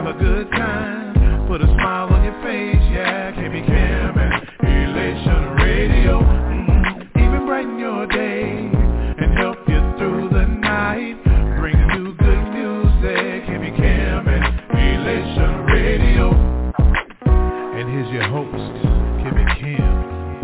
have a good time, put a smile on your face, yeah. KB Cam and Elation Radio, even brighten your day and help you through the night. Bring you good music, KB Cam and Elation Radio. And here's your host, KB Cam.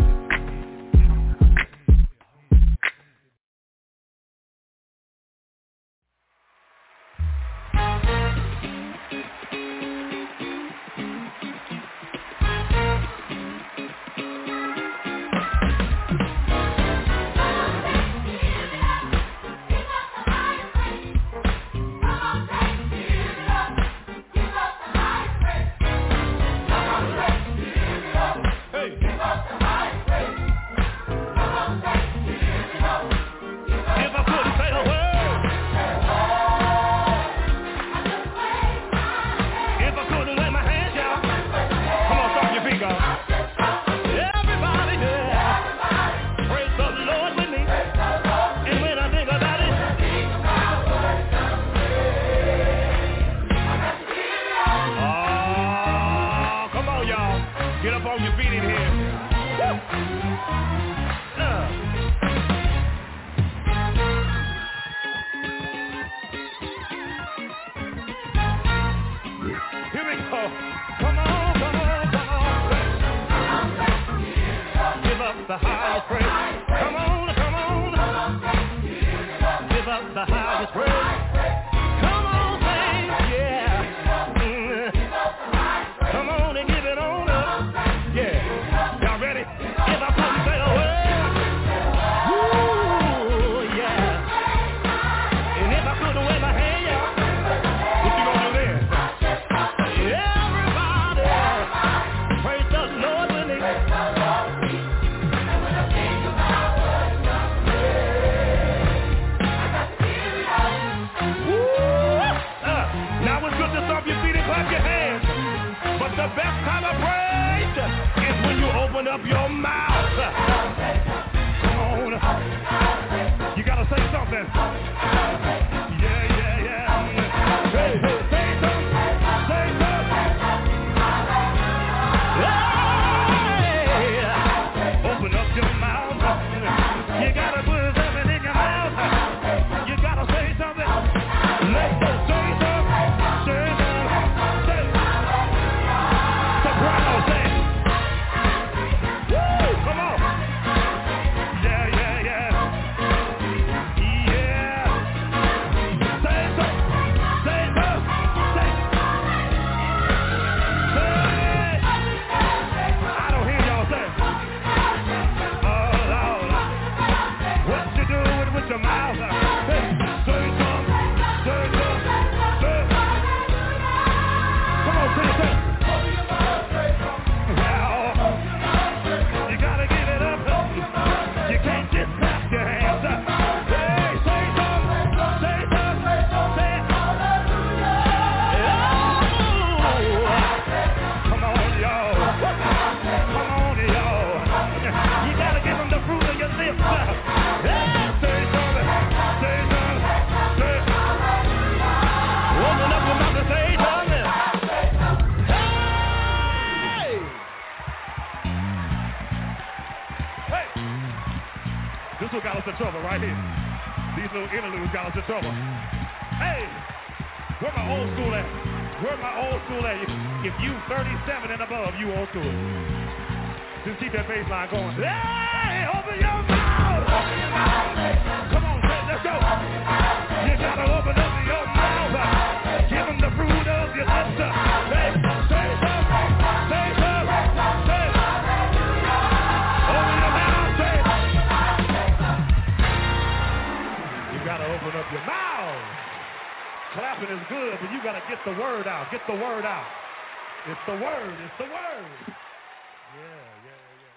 Get the word out. It's the word. It's the word. Yeah.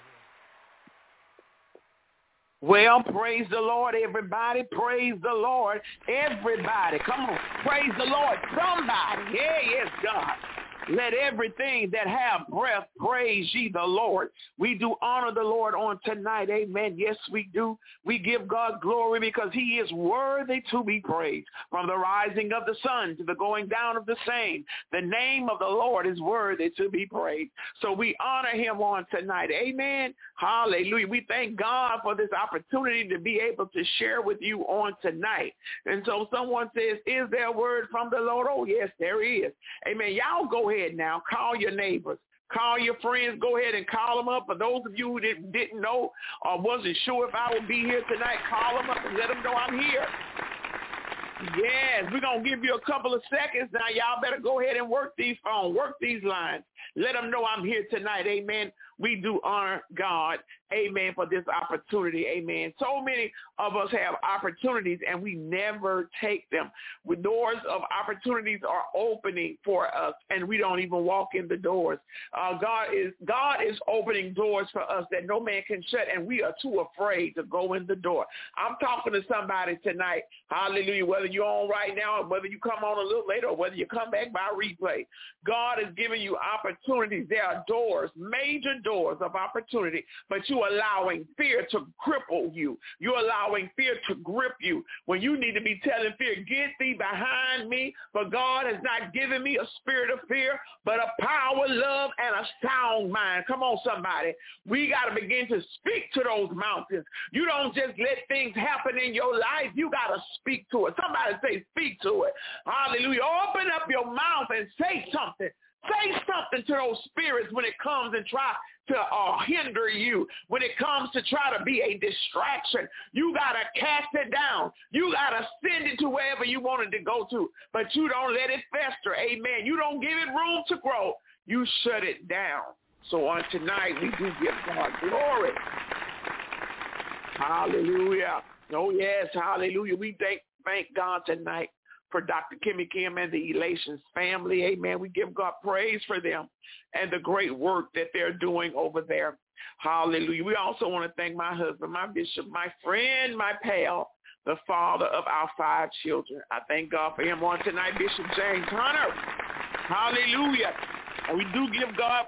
Well, praise the Lord, everybody. Praise the Lord, everybody. Come on. Praise the Lord, somebody. Yeah, yes, God. Let everything that have breath praise ye the Lord. We do honor the Lord on tonight. Amen. Yes, we do. We give God glory because he is worthy to be praised. From the rising of the sun to the going down of the same, the name of the Lord is worthy to be praised. So we honor him on tonight. Amen. Hallelujah. We thank God for this opportunity to be able to share with you on tonight. And so someone says, is there a word from the Lord? Oh, yes, there is. Amen. Y'all go ahead now. Call your neighbors. Call your friends. Go ahead and call them up. For those of you who didn't know or wasn't sure if I would be here tonight, call them up and let them know I'm here. Yes, we're going to give you a couple of seconds. Now, y'all better go ahead and work these phones, work these lines. Let them know I'm here tonight. Amen. We do honor God. Amen. For this opportunity. Amen. So many of us have opportunities and we never take them. The doors of opportunities are opening for us and we don't even walk in the doors. God is opening doors for us that no man can shut, and we are too afraid to go in the door. I'm talking to somebody tonight. Hallelujah. Whether you're on right now or whether you come on a little later or whether you come back by replay, God is giving you opportunities. There are doors, major doors of opportunity, but you're allowing fear to cripple you. You're allowing fear to grip you when you need to be telling fear, get thee behind me, for God has not given me a spirit of fear, but a power, love, and a sound mind. Come on, somebody. We got to begin to speak to those mountains. You don't just let things happen in your life. You got to speak to it. Somebody say, speak to it. Hallelujah. Open up your mouth and say something. Say something to those spirits when it comes and try to hinder you, when it comes to try to be a distraction. You got to cast it down. You got to send it to wherever you want it to go to, but you don't let it fester. Amen. You don't give it room to grow. You shut it down. So on tonight, we do give God glory. Hallelujah. Oh, yes. Hallelujah. We thank God tonight for Dr. Kimmy Kim and the Elations family. Amen. We give God praise for them and the great work that they're doing over there. Hallelujah. We also want to thank my husband, my bishop, my friend, my pal, the father of our 5 children. I thank God for him on tonight, Bishop James Hunter. Hallelujah. And we do give God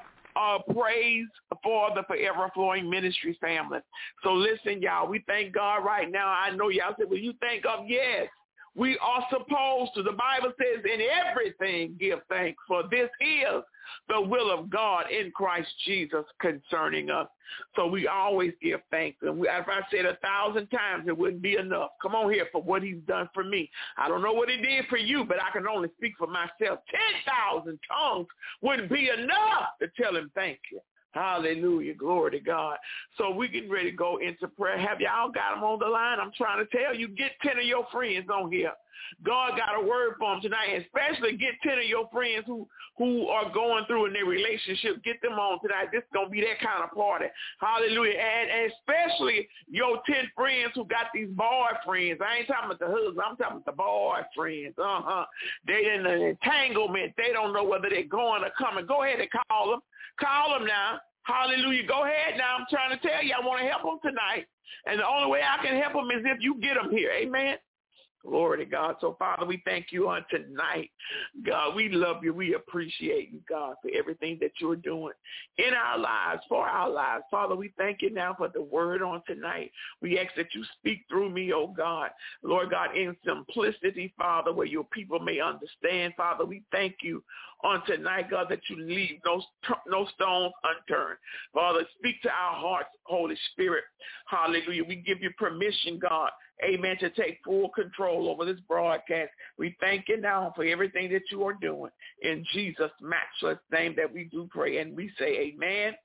praise for the Forever Flowing Ministry family. So listen, y'all, we thank God right now. I know y'all said, well, you thank God? Yes. We are supposed to. The Bible says in everything give thanks, for this is the will of God in Christ Jesus concerning us. So we always give thanks. And if I said 1,000 times, it wouldn't be enough. Come on here for what he's done for me. I don't know what he did for you, but I can only speak for myself. 10,000 tongues wouldn't be enough to tell him thank you. Hallelujah. Glory to God. So we getting ready to go into prayer. Have y'all got them on the line? I'm trying to tell you, get 10 of your friends on here. God got a word for them tonight, especially get 10 of your friends who are going through in their relationship. Get them on tonight. This is going to be that kind of party. Hallelujah. And especially your 10 friends who got these boyfriends. I ain't talking about the husband. I'm talking about the boyfriends. They in an entanglement. They don't know whether they're going or coming. Go ahead and call them. Call them now. Hallelujah. Go ahead now. I'm trying to tell you, I want to help them tonight. And the only way I can help them is if you get them here. Amen. Glory to God. So, Father, we thank you on tonight. God, we love you. We appreciate you, God, for everything that you're doing in our lives, for our lives. Father, we thank you now for the word on tonight. We ask that you speak through me, oh God. Lord God, in simplicity, Father, where your people may understand. Father, we thank you on tonight, God, that you leave no stones unturned. Father, speak to our hearts, Holy Spirit. Hallelujah. We give you permission, God, amen, to take full control over this broadcast. We thank you now for everything that you are doing. In Jesus' matchless name that we do pray, and we say amen,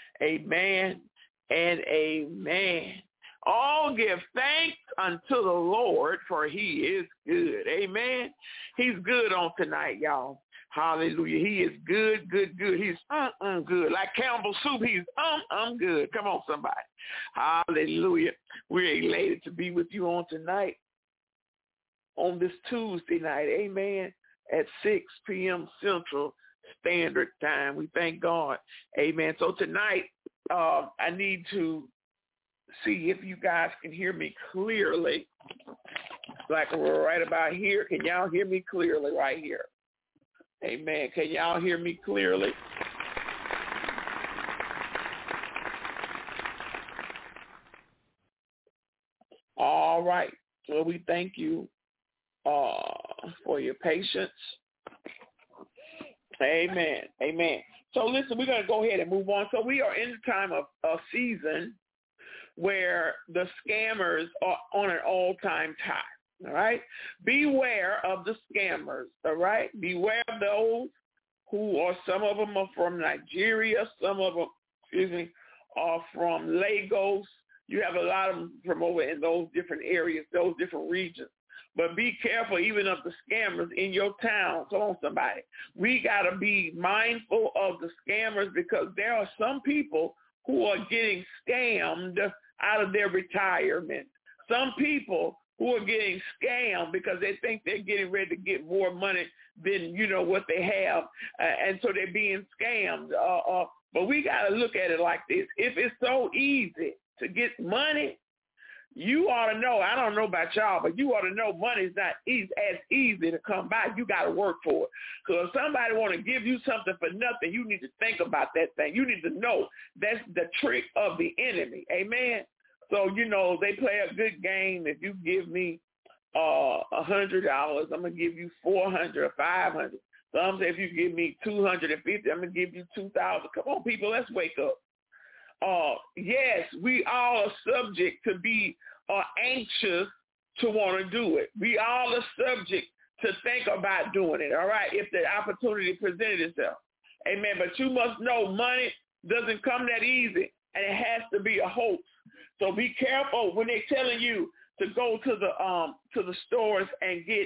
amen, and amen. All give thanks unto the Lord, for he is good. Amen. He's good on tonight, y'all. Hallelujah. He is good, good, good. He's good. Like Campbell soup, he's good. Come on, somebody. Hallelujah. We're elated to be with you on tonight, on this Tuesday night. Amen. At 6 p.m. Central Standard Time. We thank God. Amen. So tonight, I need to see if you guys can hear me clearly. Like right about here. Can y'all hear me clearly right here? Amen. Can y'all hear me clearly? All right. Well, we thank you for your patience. Amen. Amen. So listen, we're going to go ahead and move on. So we are in the time of a season where the scammers are on an all-time high. All right. Beware of the scammers. All right. Beware of those who are, some of them are from Nigeria. Some of them, are from Lagos. You have a lot of them from over in those different areas, those different regions. But be careful even of the scammers in your town. Come on, somebody. We got to be mindful of the scammers because there are some people who are getting scammed out of their retirement. Some people who are getting scammed because they think they're getting ready to get more money than, what they have. And so they're being scammed. But we got to look at it like this. If it's so easy to get money, you ought to know, I don't know about y'all, but you ought to know money's not as easy to come by. You got to work for it. So if somebody want to give you something for nothing, you need to think about that thing. You need to know that's the trick of the enemy. Amen. So, they play a good game. If you give me $100, I'm going to give you $400 or $500. Some say if you give me $250, I'm going to give you $2,000. Come on, people, let's wake up. Yes, we all are subject to be anxious to want to do it. We all are subject to think about doing it, all right, if the opportunity presented itself. Amen. But you must know money doesn't come that easy, and it has to be a hoax. So be careful when they're telling you to go to the stores and get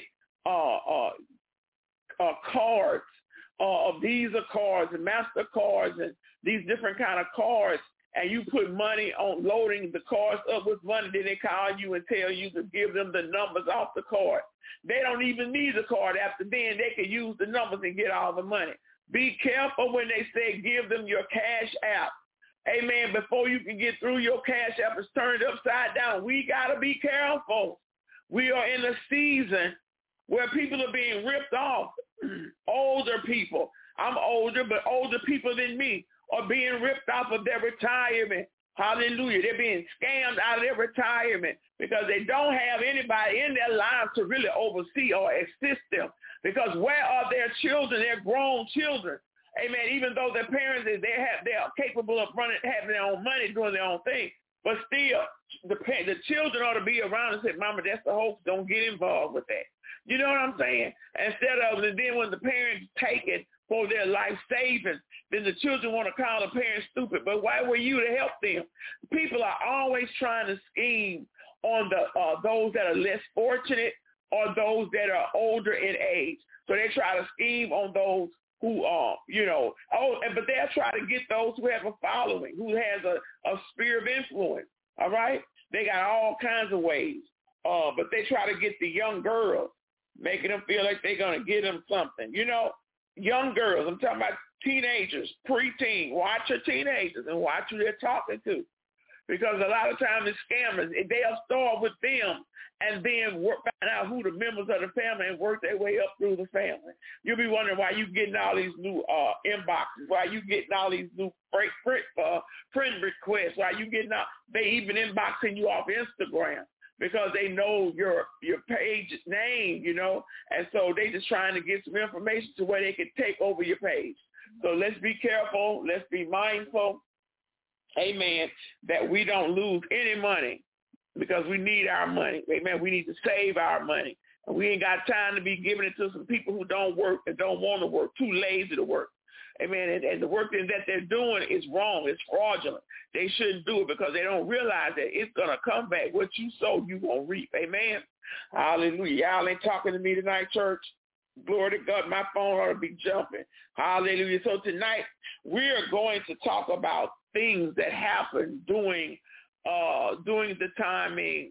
cards, Visa cards and MasterCards and these different kind of cards, and you put money on loading the cards up with money, then they call you and tell you to give them the numbers off the card. They don't even need the card. After then, they can use the numbers and get all the money. Be careful when they say give them your cash app. Amen. Before you can get through, your cash app is turned upside down. We got to be careful. We are in a season where people are being ripped off. Older people. I'm older, but older people than me are being ripped off of their retirement. Hallelujah. They're being scammed out of their retirement because they don't have anybody in their lives to really oversee or assist them. Because where are their children, their grown children? Amen. Even though their parents, they are capable of having their own money, doing their own thing. But still, the children ought to be around and say, Mama, that's the hoax. Don't get involved with that. You know what I'm saying? Instead of, and then when the parents take it for their life savings, then the children want to call the parents stupid. But why were you to help them? People are always trying to scheme on those that are less fortunate or those that are older in age. So they try to scheme on those who are, but they'll try to get those who have a following, who has a sphere of influence, all right? They got all kinds of ways, but they try to get the young girls, making them feel like they're going to get them something. Young girls, I'm talking about teenagers, preteen. Watch your teenagers and watch who they're talking to. Because a lot of times the scammers, they'll start with them and then find out who the members of the family and work their way up through the family. You'll be wondering why you getting all these new inboxes, why you getting all these new friend requests, why you getting all, they even inboxing you off Instagram because they know your page name, and so they just trying to get some information to where they can take over your page. So let's be careful. Let's be mindful. Amen, that we don't lose any money because we need our money. Amen, we need to save our money. And we ain't got time to be giving it to some people who don't work and don't want to work, too lazy to work. Amen, and the work that they're doing is wrong. It's fraudulent. They shouldn't do it because they don't realize that it's going to come back. What you sow, you going to reap. Amen, hallelujah. Y'all ain't talking to me tonight, church. Glory to God, my phone ought to be jumping. Hallelujah. So tonight we are going to talk about things that happen during the timing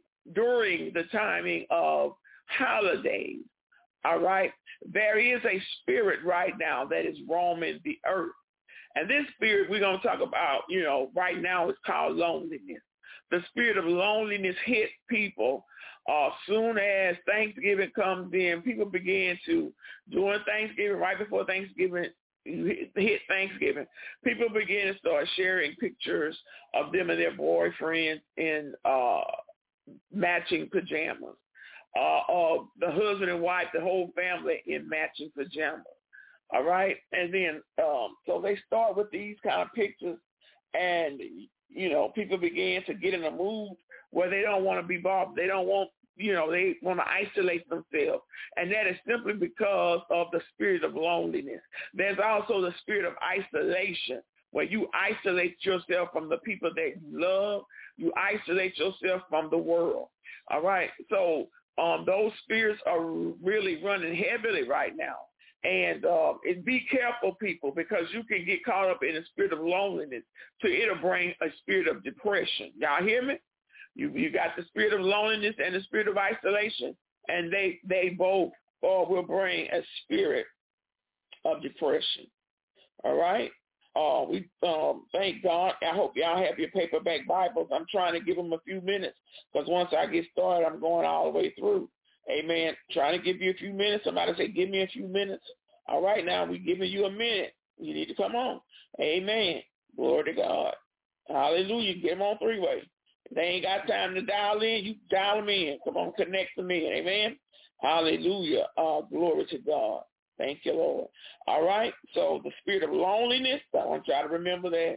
of holidays. All right. There is a spirit right now that is roaming the earth. And this spirit we're going to talk about, right now is called loneliness. The spirit of loneliness hit people Soon as Thanksgiving comes in, people begin to, during Thanksgiving, right before Thanksgiving, hit Thanksgiving, people begin to start sharing pictures of them and their boyfriends in matching pajamas. The husband and wife, the whole family in matching pajamas. All right? And then, so they start with these kind of pictures, and, you know, people begin to get in a mood where they don't want to be bothered. They don't want, you know, they want to isolate themselves. And that is simply because of the spirit of loneliness. There's also the spirit of isolation, where you isolate yourself from the people that you love. You isolate yourself from the world. All right? So those spirits are really running heavily right now. And be careful, people, because you can get caught up in a spirit of loneliness. So it'll bring a spirit of depression. Y'all hear me? You got the spirit of loneliness and the spirit of isolation, and they both will bring a spirit of depression. All right? We thank God. I hope y'all have your paperback Bibles. I'm trying to give them a few minutes, because once I get started, I'm going all the way through. Amen. Trying to give you a few minutes. Somebody say, give me a few minutes. All right, now we're giving you a minute. You need to come on. Amen. Glory to God. Hallelujah. Get them on three-way. If they ain't got time to dial in, you dial them in. Come on, connect them in. Amen. Hallelujah. Glory to God. Thank you, Lord. All right. So the spirit of loneliness, I want y'all to remember that.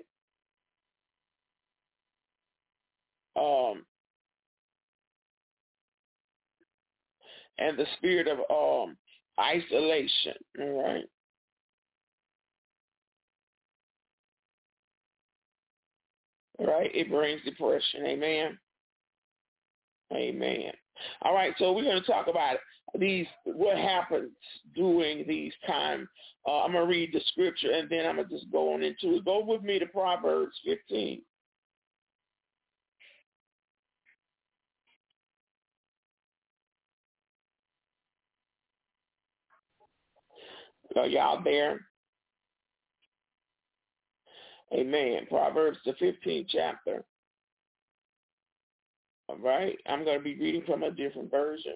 And the spirit of isolation. All right. All right. It brings depression. Amen. Amen. All right. So we're going to talk about what happens during these times. I'm going to read the scripture, and then I'm going to just go on into it. Go with me to Proverbs 15. Are y'all there? Amen. Proverbs, the 15th chapter. All right. I'm going to be reading from a different version.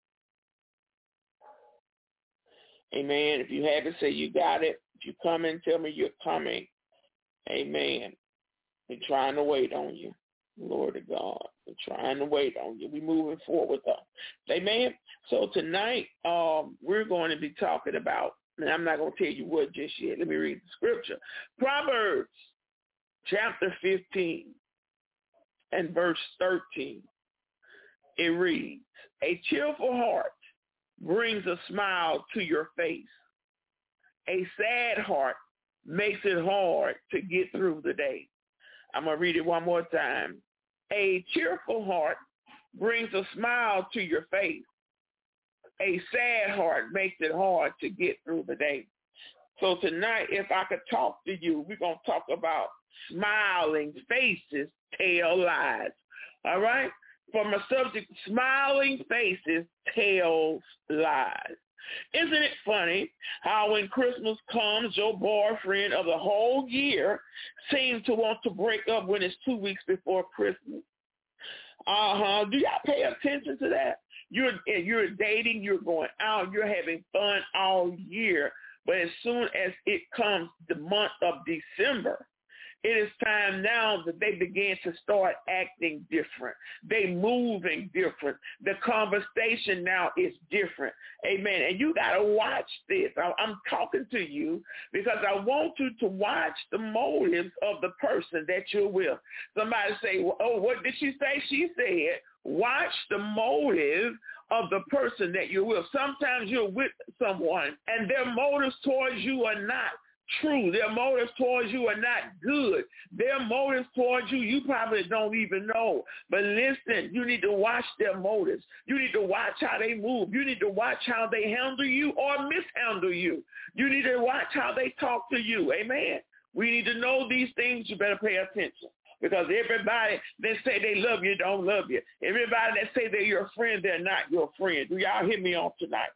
Amen. If you have it, say you got it. If you come in, tell me you're coming. Amen. We're trying to wait on you. Lord of God. We're trying to wait on you. We're moving forward, though. Amen. So tonight, we're going to be talking about, and I'm not going to tell you what just yet. Let me read the scripture. Proverbs chapter 15 and verse 13. It reads, a cheerful heart brings a smile to your face. A sad heart makes it hard to get through the day. I'm going to read it one more time. A cheerful heart brings a smile to your face. A sad heart makes it hard to get through the day. So tonight, if I could talk to you, we're going to talk about smiling faces tell lies. All right? From a subject, smiling faces tell lies. Isn't it funny how when Christmas comes, your boyfriend of the whole year seems to want to break up when it's 2 weeks before Christmas? Do y'all pay attention to that? You're dating, you're going out, you're having fun all year, but as soon as it comes the month of December, it is time now that they begin to start acting different. They moving different. The conversation now is different. Amen. And you got to watch this. I'm talking to you because I want you to watch the motives of the person that you're with. Somebody say, oh, what did she say? She said, watch the motive of the person that you're with. Sometimes you're with someone and their motives towards you are not true. Their motives towards you are not good. Their motives towards you probably don't even know. But listen, you need to watch their motives. You need to watch how they move. You need to watch how they handle you or mishandle you. You need to watch how they talk to you. Amen. We need to know these things. You better pay attention. Because everybody that say they love you don't love you. Everybody that say they're your friend, they're not your friend. Do y'all hear me on tonight?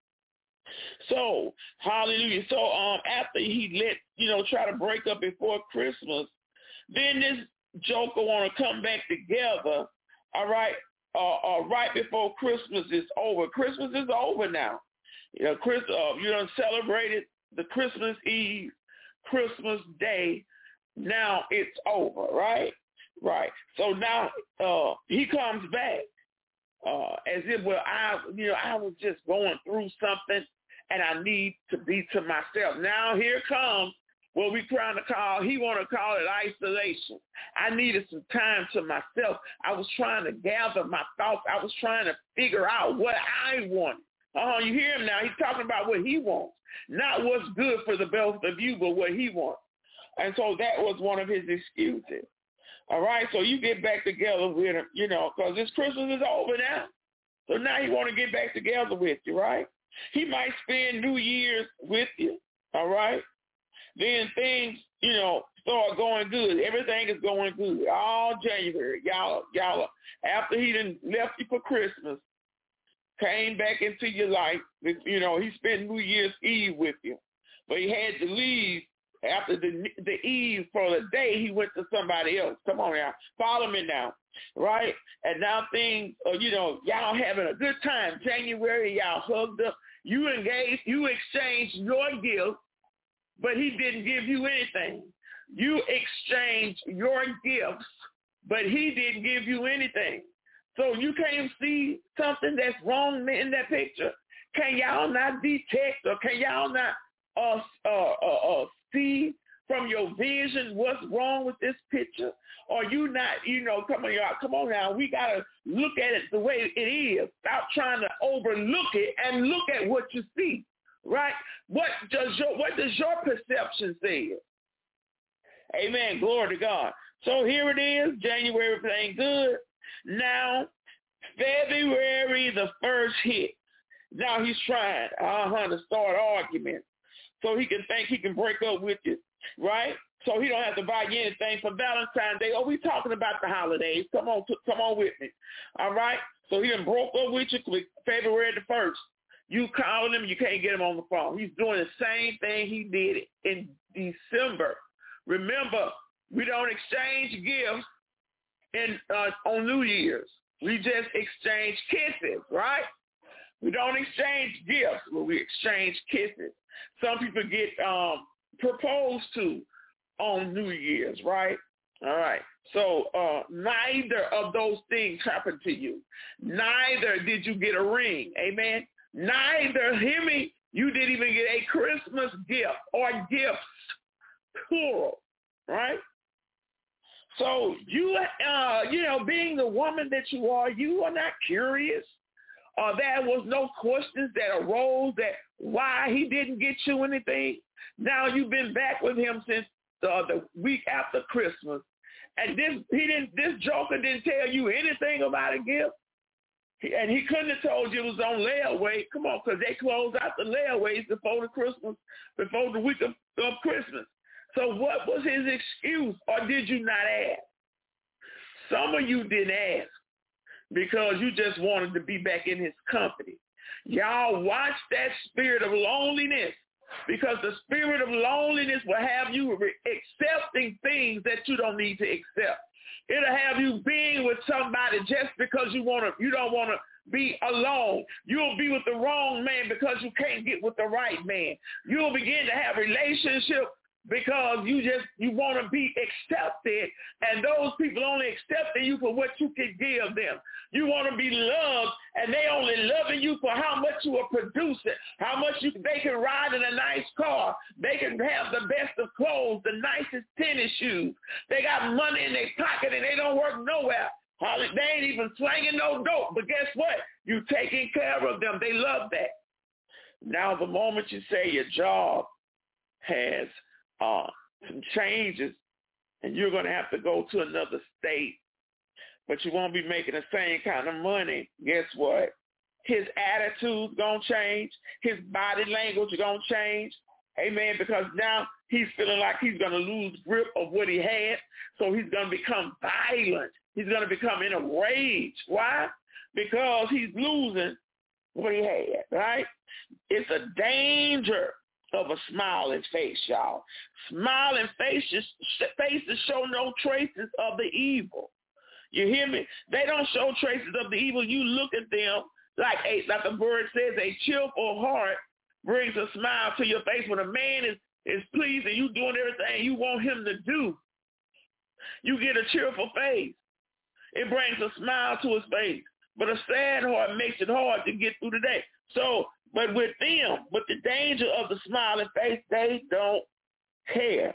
So, hallelujah. So, after he try to break up before Christmas, then this joker want to come back together, all right, right before Christmas is over. Christmas is over now. You know, you done celebrated the Christmas Eve, Christmas Day. Now it's over, right? Right. So now he comes back as if, well, I was just going through something and I need to be to myself. Now here comes what we trying to call, he want to call it isolation. I needed some time to myself. I was trying to gather my thoughts. I was trying to figure out what I wanted. You hear him now. He's talking about what he wants, not what's good for the both of you, but what he wants. And so that was one of his excuses. All right, so you get back together with him, because this Christmas is over now. So now he want to get back together with you, right? He might spend New Year's with you, all right? Then things, start going good. Everything is going good. All January, y'all, after he done left you for Christmas, came back into your life, he spent New Year's Eve with you. But he had to leave after the Eve for the day. He went to somebody else. Come on now. Follow me now. Right? And now things, y'all having a good time. January, y'all hugged up. You engaged, you exchanged your gift, but he didn't give you anything. You exchanged your gifts, but he didn't give you anything. So you can't see something that's wrong in that picture. Can y'all not detect, or can y'all not see from your vision what's wrong with this picture? Or you not, come on now, we got to look at it the way it is. Stop trying to overlook it and look at what you see, right? What does your perception say? Amen. Glory to God. So here it is, January, everything good. Now, February the 1st hit. Now he's trying to start argument so he can think he can break up with you, right? So he don't have to buy you anything for Valentine's Day. Oh, we talking about the holidays. Come on with me. All right? So he done broke up with you February the 1st. You calling him, you can't get him on the phone. He's doing the same thing he did in December. Remember, we don't exchange gifts on New Year's. We just exchange kisses, right? We don't exchange gifts, but we exchange kisses. Some people get proposed to on New Year's, right? All right. So neither of those things happened to you. Neither did you get a ring. Amen. Neither, hear me, you didn't even get a Christmas gift or gifts, plural, right? So you, being the woman that you are not curious. There was no questions that arose that why he didn't get you anything. Now you've been back with him since the week after Christmas, and this joker didn't tell you anything about a gift, and he couldn't have told you it was on layaway. Come on, because they closed out the layaways before the week of Christmas. So what was his excuse, or did you not ask? Some of you didn't ask because you just wanted to be back in his company. Y'all watch that spirit of loneliness, because the spirit of loneliness will have you accepting things that you don't need to accept. It'll have you being with somebody just because you don't want to be alone. You'll be with the wrong man because you can't get with the right man. You'll begin to have relationships because you want to be accepted, and those people only accepting you for what you can give them. You want to be loved, and they only loving you for how much you are producing, how much they can ride in a nice car, they can have the best of clothes, the nicest tennis shoes, they got money in their pocket, and they don't work nowhere. They ain't even slanging no dope, but guess what? You taking care of them. They love that. Now, the moment you say your job has some changes and you're going to have to go to another state, but you won't be making the same kind of money, guess what? His attitude's going to change. His body language is going to change. Amen. Because now he's feeling like he's going to lose grip of what he had. So he's going to become violent. He's going to become in a rage. Why? Because he's losing what he had, right? It's a danger of a smiling face, y'all. Smiling faces show no traces of the evil. You hear me? They don't show traces of the evil. You look at them like the word says, a cheerful heart brings a smile to your face. When a man is pleased and you doing everything you want him to do, you get a cheerful face. It brings a smile to his face. But a sad heart makes it hard to get through the day. So, but with them, with the danger of the smiling face, they don't care.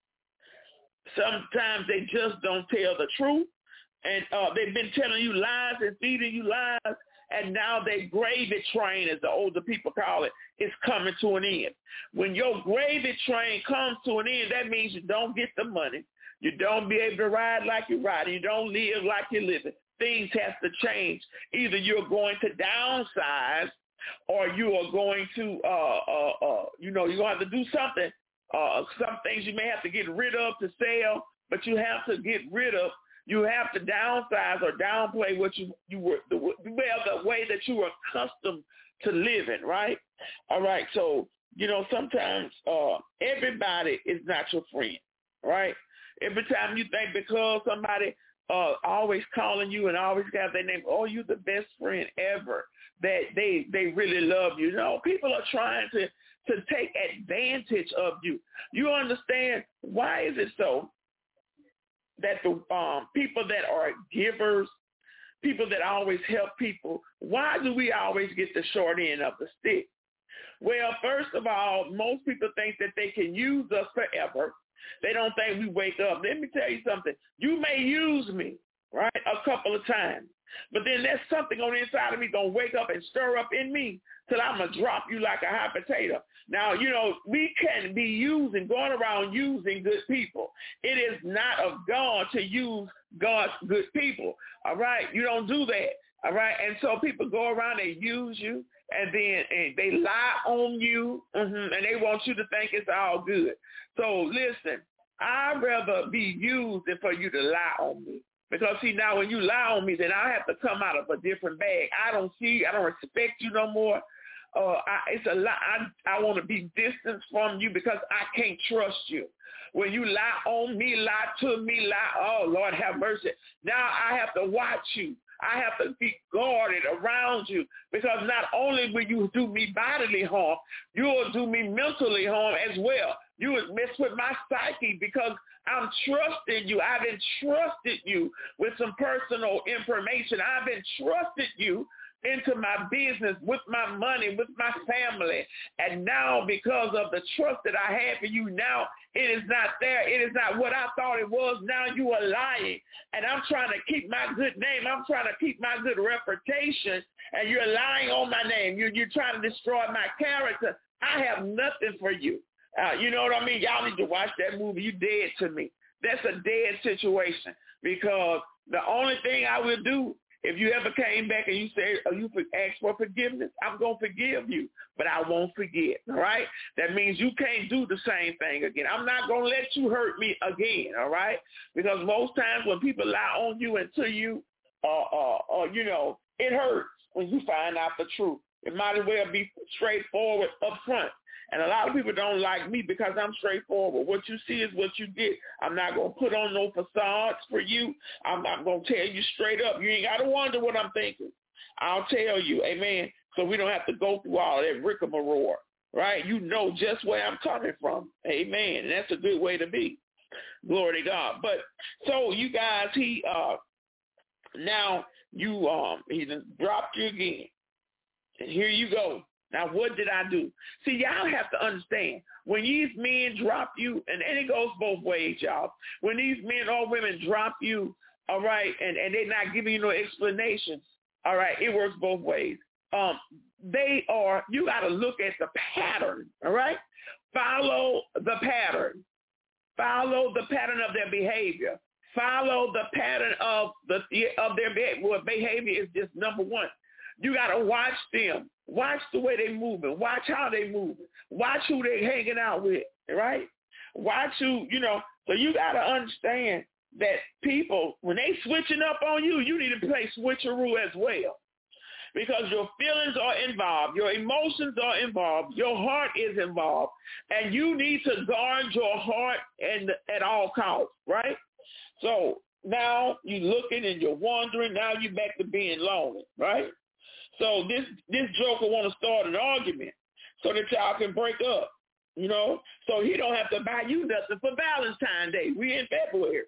Sometimes they just don't tell the truth. And they've been telling you lies and feeding you lies. And now their gravy train, as the older people call it, is coming to an end. When your gravy train comes to an end, that means you don't get the money. You don't be able to ride like you're riding. You don't live like you're living. Things have to change. Either you're going to downsize or you are going to, you're going to have to do something. Some things you may have to get rid of to sell, but you have to get rid of. You have to downsize or downplay what you were, the way that you were accustomed to living, right? All right. So, sometimes everybody is not your friend, right? Every time you think because somebody always calling you and always got their name, oh, you're the best friend ever, that they really love you. No, people are trying to take advantage of you. You understand why is it so that the people that are givers, people that always help people, why do we always get the short end of the stick? Well, first of all, most people think that they can use us forever. They don't think we wake up. Let me tell you something. You may use me, right, a couple of times, but then there's something on the inside of me going to wake up and stir up in me till I'm going to drop you like a hot potato. Now, we can be going around using good people. It is not of God to use God's good people, all right? You don't do that, all right? And so people go around, they use you, and then they lie on you, and they want you to think it's all good. So listen, I'd rather be used than for you to lie on me. Because, see, now when you lie on me, then I have to come out of a different bag. I don't respect you no more. It's a lie. I want to be distanced from you because I can't trust you. When you lie on me, lie to me, oh, Lord, have mercy. Now I have to watch you. I have to be guarded around you because not only will you do me bodily harm, you will do me mentally harm as well. You would mess with my psyche because I'm trusting you. I've entrusted you with some personal information. I've entrusted you into my business, with my money, with my family. And now because of the trust that I have for you, now it is not there. It is not what I thought it was. Now you are lying. And I'm trying to keep my good name. I'm trying to keep my good reputation. And you're lying on my name. You're trying to destroy my character. I have nothing for you. You know what I mean? Y'all need to watch that movie. You dead to me. That's a dead situation because the only thing I will do, if you ever came back and you say, you ask for forgiveness, I'm going to forgive you, but I won't forget, all right? That means you can't do the same thing again. I'm not going to let you hurt me again, all right? Because most times when people lie on you and to you, it hurts when you find out the truth. It might as well be straightforward up front. And a lot of people don't like me because I'm straightforward. What you see is what you get. I'm not going to put on no facades for you. I'm not going to tell you straight up. You ain't got to wonder what I'm thinking. I'll tell you, amen, so we don't have to go through all that rigmarole, right? You know just where I'm coming from, amen, and that's a good way to be. Glory to God. But so you guys, he done dropped you again, and here you go. Now, what did I do? See, y'all have to understand, when these men drop you, and it goes both ways, y'all. When these men or women drop you, all right, and they're not giving you no explanations, all right, it works both ways. You got to look at the pattern, all right? Follow the pattern. Follow the pattern of their behavior. Follow the pattern of their behavior. Well, behavior is just number one. You got to watch them. Watch the way they moving. Watch how they moving. Watch who they hanging out with, right? Watch who, so you got to understand that people, when they switching up on you, you need to play switcheroo as well. Because your feelings are involved. Your emotions are involved. Your heart is involved. And you need to guard your heart at all costs, right? So Now you're looking and you're wondering. Now you're back to being lonely, right? So this joker want to start an argument so that y'all can break up, So he don't have to buy you nothing for Valentine's Day. We in February,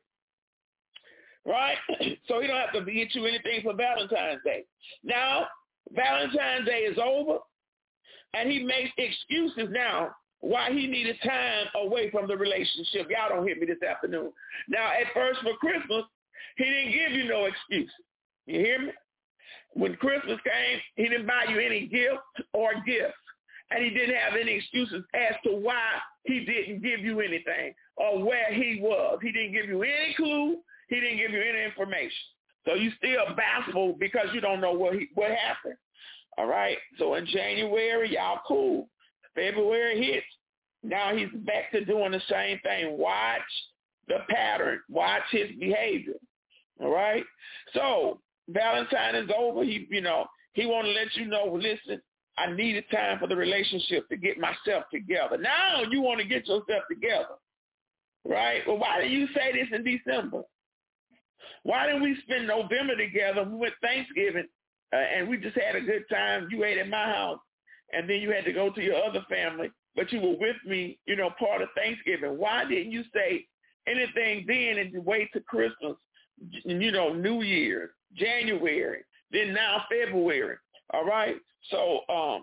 right? So he don't have to get you anything for Valentine's Day. Now, Valentine's Day is over, and he makes excuses now why he needed time away from the relationship. Y'all don't hear me this afternoon. Now, at first for Christmas, he didn't give you no excuse. You hear me? When Christmas came, he didn't buy you any gift or gifts, and he didn't have any excuses as to why he didn't give you anything or where he was. He didn't give you any clue. He didn't give you any information. So you still baffled because you don't know what happened. All right? So in January, y'all cool. February hits. Now he's back to doing the same thing. Watch the pattern. Watch his behavior. All right? So Valentine is over. He want to let you know, listen, I needed time for the relationship to get myself together. Now you want to get yourself together. Right? Well, why didn't you say this in December? Why didn't we spend November together? We went Thanksgiving, and we just had a good time. You ate at my house, and then you had to go to your other family, but you were with me, part of Thanksgiving. Why didn't you say anything then and wait to Christmas, New Year's, January, then now February, all right? So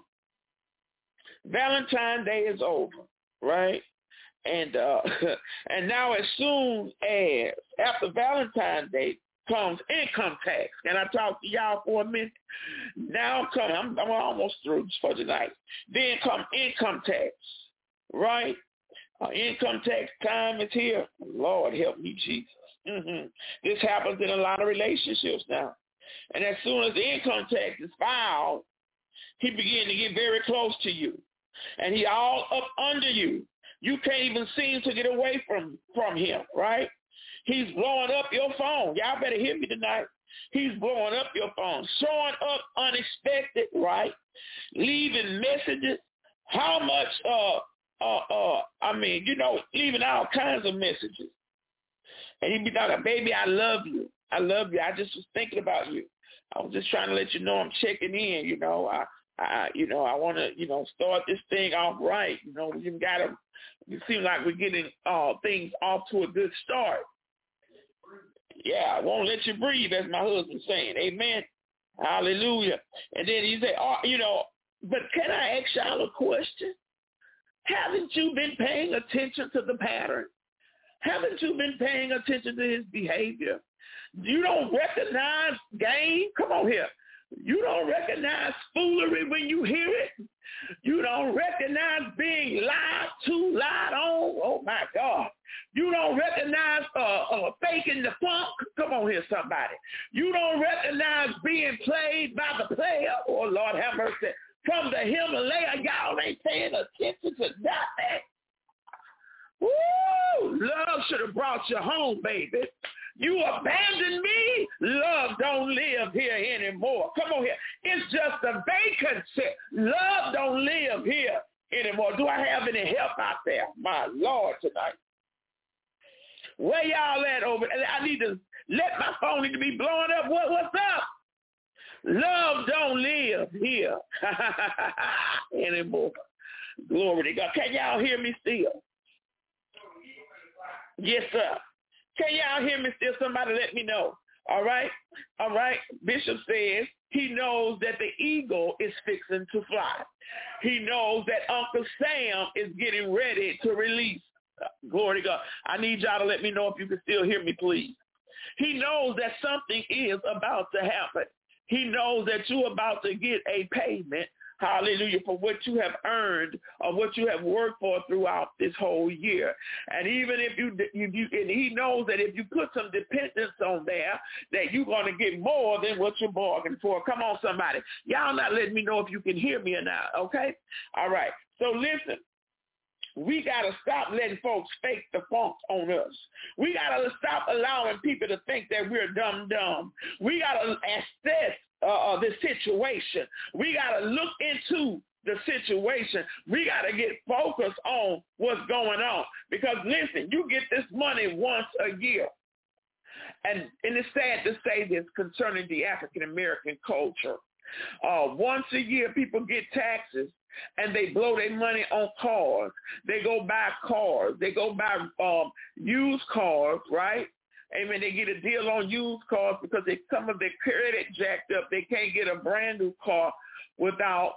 Valentine's Day is over, right? And now as soon as after Valentine's Day comes income tax. Can I talk to y'all for a minute? Now I'm almost through for tonight. Then come income tax, right? Income tax time is here. Lord help me, Jesus. This happens in a lot of relationships now. And as soon as the income tax is filed, he begins to get very close to you. And he all up under you. You can't even seem to get away from him, right? He's blowing up your phone. Y'all better hear me tonight. He's blowing up your phone, showing up unexpected, right? Leaving messages. How much, leaving all kinds of messages. And he'd be like, baby, I love you. I love you. I just was thinking about you. I was just trying to let you know I'm checking in, I want to, start this thing off right. It seems like we're getting things off to a good start. Yeah, I won't let you breathe, as my husband's saying. Amen. Hallelujah. And then he said, but can I ask y'all a question? Haven't you been paying attention to the pattern? Haven't you been paying attention to his behavior? You don't recognize game? Come on here. You don't recognize foolery when you hear it. You don't recognize being lied to, lied on. Oh, my God. You don't recognize faking the funk. Come on here, somebody. You don't recognize being played by the player. Oh, Lord have mercy. From the Himalaya, y'all ain't paying attention to nothing. Woo! Love should have brought you home, baby. You abandoned me. Love don't live here anymore. Come on here. It's just a vacancy. Love don't live here anymore. Do I have any help out there? My Lord, tonight. Where y'all at over there? I need to let my phone need to be blowing up. What's up? Love don't live here anymore. Glory to God. Can y'all hear me still? Yes, sir. Can y'all hear me still? Somebody let me know. All right? All right. Bishop says he knows that the eagle is fixing to fly. He knows that Uncle Sam is getting ready to release. Glory to God. I need y'all to let me know if you can still hear me, please. He knows that something is about to happen. He knows that you're about to get a payment, hallelujah, for what you have earned or what you have worked for throughout this whole year. And even if and he knows that if you put some dependence on there, that you're going to get more than what you bargained for. Come on, somebody. Y'all not letting me know if you can hear me or not, okay? All right. So listen. We got to stop letting folks fake the funk on us. We got to stop allowing people to think that we're dumb. We got to assess the situation. We got to look into the situation. We got to get focused on what's going on. Because, listen, you get this money once a year. And it's sad to say this concerning the African-American culture. Once a year, people get taxes, and they blow their money on cars. They go buy cars. They go buy used cars, right? Amen. They get a deal on used cars because some of their credit jacked up. They can't get a brand new car without,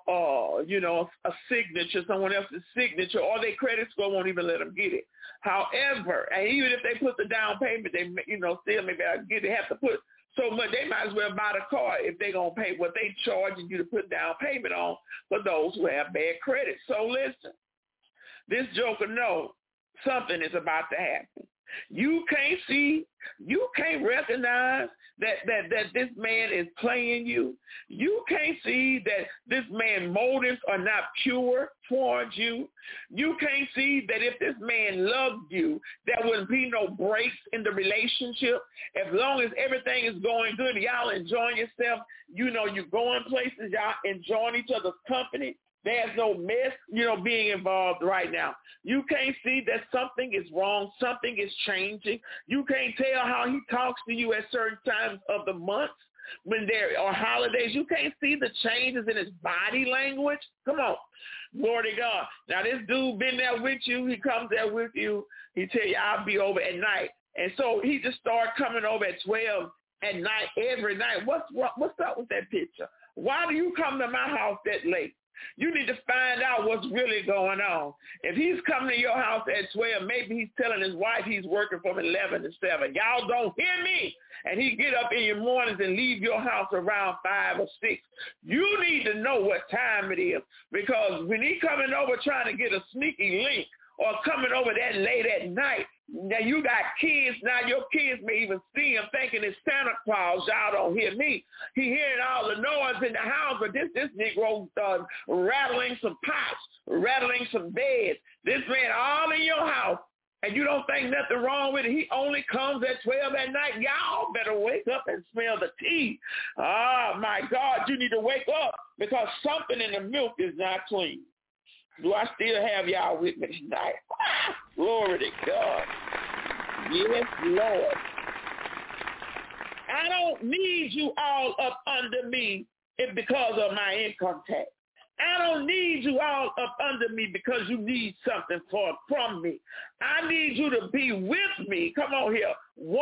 a signature, someone else's signature, or their credit score won't even let them get it. However, and even if they put the down payment, they, still maybe they have to put so much. They might as well buy the car if they're going to pay what they charging you to put down payment on for those who have bad credit. So listen, this joker knows something is about to happen. You can't recognize that this man is playing you. You can't see that this man's motives are not pure towards you. You can't see that if this man loved you, there wouldn't be no breaks in the relationship. As long as everything is going good, y'all enjoying yourself, you're going places, y'all enjoying each other's company. There's no mess, being involved right now. You can't see that something is wrong. Something is changing. You can't tell how he talks to you at certain times of the month when there are holidays. You can't see the changes in his body language. Come on. Glory to God. Now, this dude been there with you. He comes there with you. He tell you, I'll be over at night. And so he just started coming over at 12 at night, every night. What's up with that picture? Why do you come to my house that late? You need to find out what's really going on. If he's coming to your house at 12, maybe he's telling his wife he's working from 11 to 7. Y'all don't hear me. And he get up in your mornings and leave your house around 5 or 6. You need to know what time it is, because when he coming over trying to get a sneaky link or coming over that late at night, now you got kids. Now your kids may even see him thinking it's Santa Claus. Y'all don't hear me. He hearing all the noise in the house, but this Negro rattling some pots, rattling some beds. This man all in your house, and you don't think nothing wrong with it. He only comes at 12 at night. Y'all better wake up and smell the tea. Oh, my God, you need to wake up, because something in the milk is not clean. Do I still have y'all with me tonight? Glory to God. Yes, Lord. I don't need you all up under me because of my income tax. I don't need you all up under me because you need something from me. I need you to be with me. Come on here.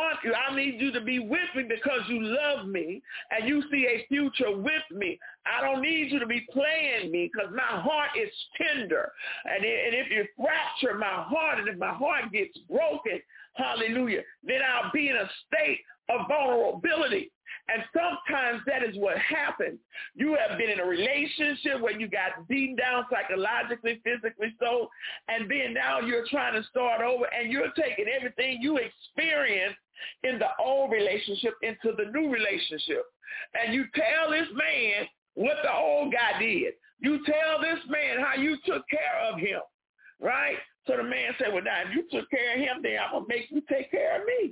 I need you to be with me because you love me and you see a future with me. I don't need you to be playing me because my heart is tender. And if you fracture my heart and if my heart gets broken, hallelujah, then I'll be in a state of vulnerability. And sometimes that is what happens. You have been in a relationship where you got beaten down psychologically, physically so, and then now you're trying to start over and you're taking everything you experienced in the old relationship into the new relationship. And you tell this man what the old guy did. You tell this man how you took care of him, right? So the man said, well, now, if you took care of him, then I'm going to make you take care of me.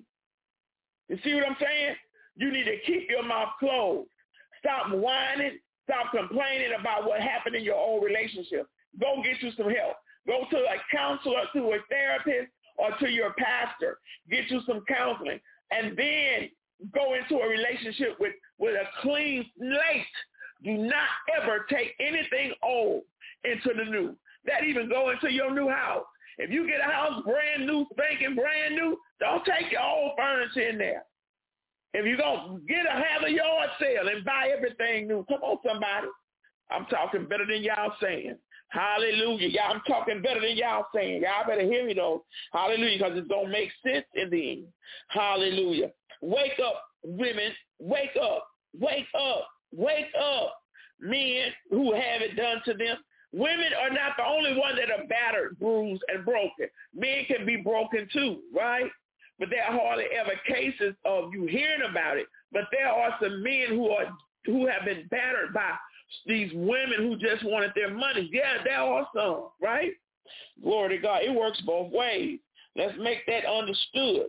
You see what I'm saying? You need to keep your mouth closed. Stop whining. Stop complaining about what happened in your old relationship. Go get you some help. Go to a counselor, to a therapist, or to your pastor. Get you some counseling. And then go into a relationship with a clean slate. Do not ever take anything old into the new. That even go into your new house. If you get a house brand new, spanking brand new, don't take your old furniture in there. If you're going to have a yard sale and buy everything new, come on, somebody. I'm talking better than y'all saying. Hallelujah. Y'all, I'm talking better than y'all saying. Y'all better hear me, though. Hallelujah, because it's going to make sense in the end. Hallelujah. Wake up, women. Wake up. Wake up. Wake up. Men who have it done to them. Women are not the only ones that are battered, bruised, and broken. Men can be broken too, right? But there are hardly ever cases of you hearing about it. But there are some men who have been battered by these women who just wanted their money. Yeah, there are some, right? Glory to God. It works both ways. Let's make that understood.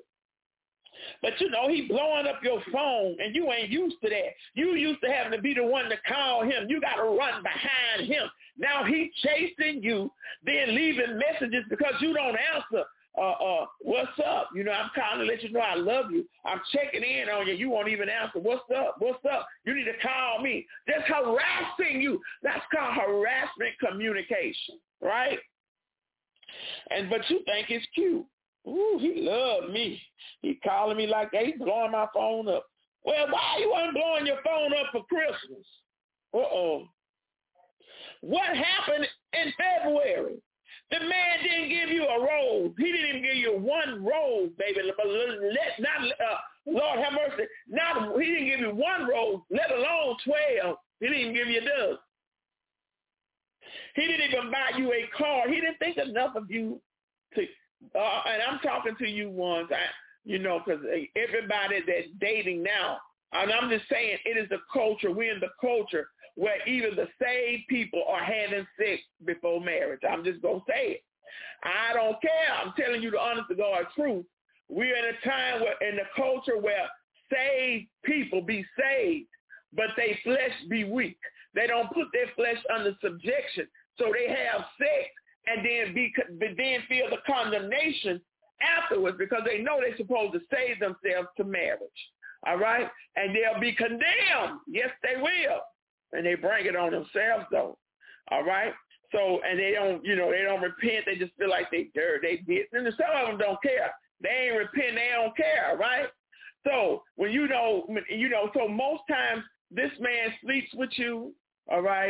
But, he blowing up your phone, and you ain't used to that. You used to having to be the one to call him. You got to run behind him. Now he chasing you, then leaving messages because you don't answer. what's up? You know, I'm calling to let you know I love you. I'm checking in on you. You won't even answer. What's up? What's up? You need to call me. That's harassing you. That's called harassment communication, right? But you think it's cute. Ooh, he loved me. He calling me like that. He's blowing my phone up. Well, why you ain't blowing your phone up for Christmas? What happened in February? The man didn't give you a rose. He didn't even give you one rose, baby. Lord have mercy. He didn't give you one rose, let alone 12. He didn't even give you a dozen. He didn't even buy you a car. He didn't think enough of you to. And I'm talking to you ones, because everybody that's dating now, and I'm just saying, it is the culture. We're in the culture where even the saved people are having sex before marriage. I'm just going to say it. I don't care. I'm telling you the honest to God truth. We're in a time where, in the culture where saved people be saved, but their flesh be weak. They don't put their flesh under subjection. So they have sex and then feel the condemnation afterwards because they know they're supposed to save themselves to marriage. All right? And they'll be condemned. Yes, they will. And they bring it on themselves, though. All right? So, and they don't repent. They just feel like they dirty. They did. And some of them don't care. They ain't repent. They don't care, right? So, when so most times this man sleeps with you, all right?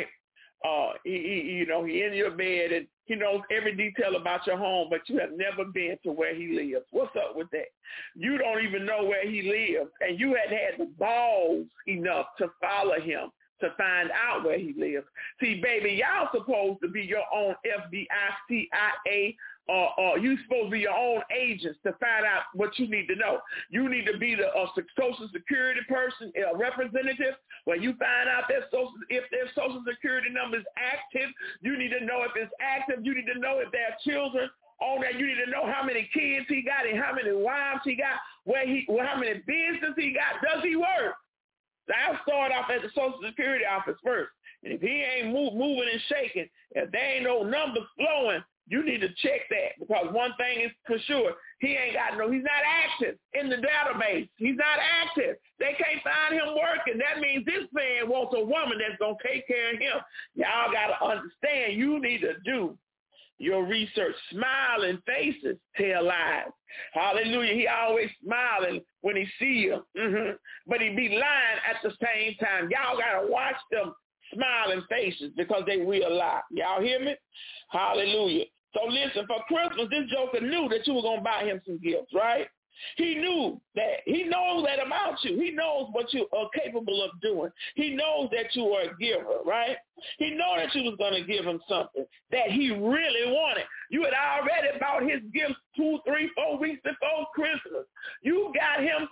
He in your bed and he knows every detail about your home, but you have never been to where he lives. What's up with that? You don't even know where he lives, and you hadn't had the balls enough to follow him to find out where he lives. See, baby, y'all supposed to be your own FBI, CIA, you supposed to be your own agents to find out what you need to know. You need to be the Social Security person, representative. When you find out if their Social Security number is active, you need to know if it's active. You need to know if there are children on there. You need to know how many kids he got and how many wives he got, how many business he got. Does he work? So I'll start off at the Social Security office first. And if he ain't moving and shaking, if there ain't no numbers flowing, you need to check that, because one thing is for sure, he's not active in the database. He's not active. They can't find him working. That means this man wants a woman that's going to take care of him. Y'all got to understand, you need to do your research. Smiling faces tell lies. Hallelujah. He always smiling when he see you. But he be lying at the same time. Y'all got to watch them smiling faces because they will lie. Y'all hear me? Hallelujah. So listen, for Christmas, this joker knew that you were going to buy him some gifts, right? He knew that. He knows that about you. He knows what you are capable of doing. He knows that you are a giver, right? He knew that you was going to give him something that he really wanted. You had already bought his gifts 2, 3, 4 weeks before Christmas. You got him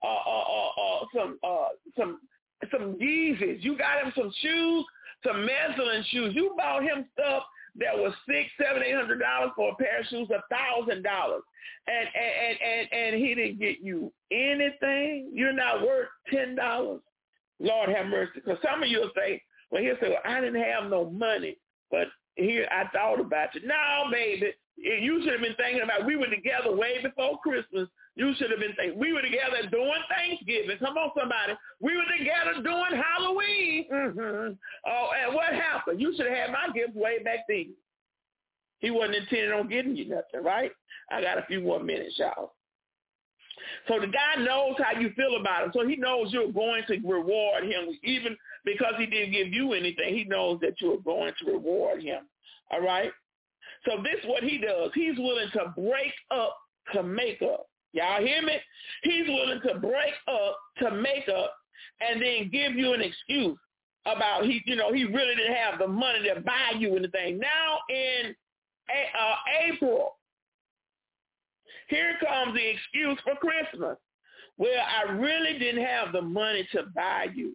some Yeezys. You got him some shoes, some Michelin shoes. You bought him stuff that was $600, $700, $800 for a pair of shoes, $1,000, and he didn't get you anything. You're not worth $10. Lord have mercy, because some of you will say, well, he'll say, well, I didn't have no money, but here I thought about you. No, baby, you should have been thinking about. We were together way before Christmas. You should have been thinking. We were together doing Thanksgiving. Come on, somebody. We were together doing Halloween. Oh, and what happened? You should have had my gift way back then. He wasn't intending on getting you nothing, right? I got a few more minutes, y'all. So the guy knows how you feel about him. So he knows you're going to reward him. Even because he didn't give you anything, he knows that you're going to reward him. All right? So this is what he does. He's willing to break up to make up. Y'all hear me? He's willing to break up to make up and then give you an excuse about he really didn't have the money to buy you anything. Now in April, here comes the excuse for Christmas. Well, I really didn't have the money to buy you,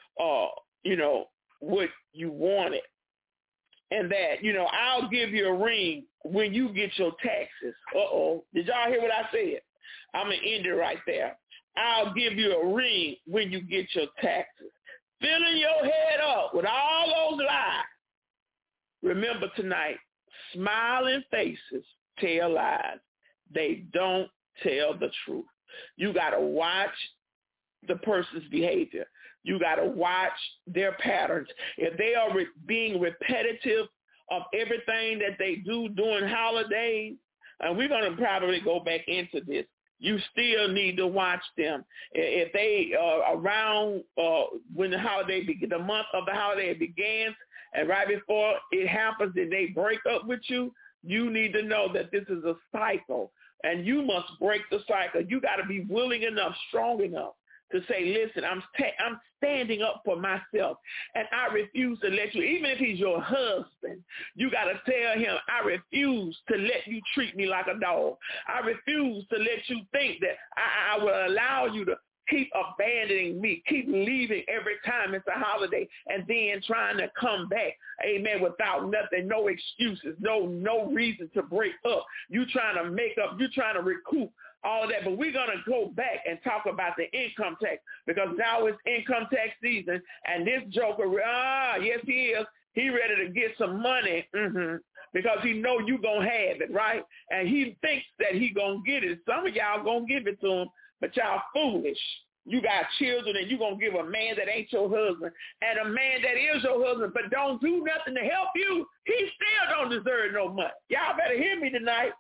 what you wanted. And that, I'll give you a ring when you get your taxes. Did y'all hear what I said? I'm going to end it right there. I'll give you a ring when you get your taxes. Filling your head up with all those lies. Remember tonight, smiling faces tell lies. they don't tell the truth. You got to watch the person's behavior. You got to watch their patterns. If they are being repetitive of everything that they do during holidays, and we're going to probably go back into this, you still need to watch them. If they are around when the holiday, the month of the holiday begins, and right before it happens and they break up with you, you need to know that this is a cycle, and you must break the cycle. You got to be willing enough, strong enough to say, listen, I'm standing up for myself, and I refuse to let you, even if he's your husband, you got to tell him, I refuse to let you treat me like a dog. I refuse to let you think that I will allow you to keep abandoning me, keep leaving every time it's a holiday, and then trying to come back, amen, without nothing, no excuses, no reason to break up. You trying to make up, you trying to recoup all of that. But we're going to go back and talk about the income tax, because now it's income tax season, and this joker, yes, he is. He ready to get some money because he know you going to have it, right? And he thinks that he going to get it. Some of y'all going to give it to him, but y'all foolish. You got children, and you going to give a man that ain't your husband and a man that is your husband but don't do nothing to help you. He still don't deserve no money. Y'all better hear me tonight.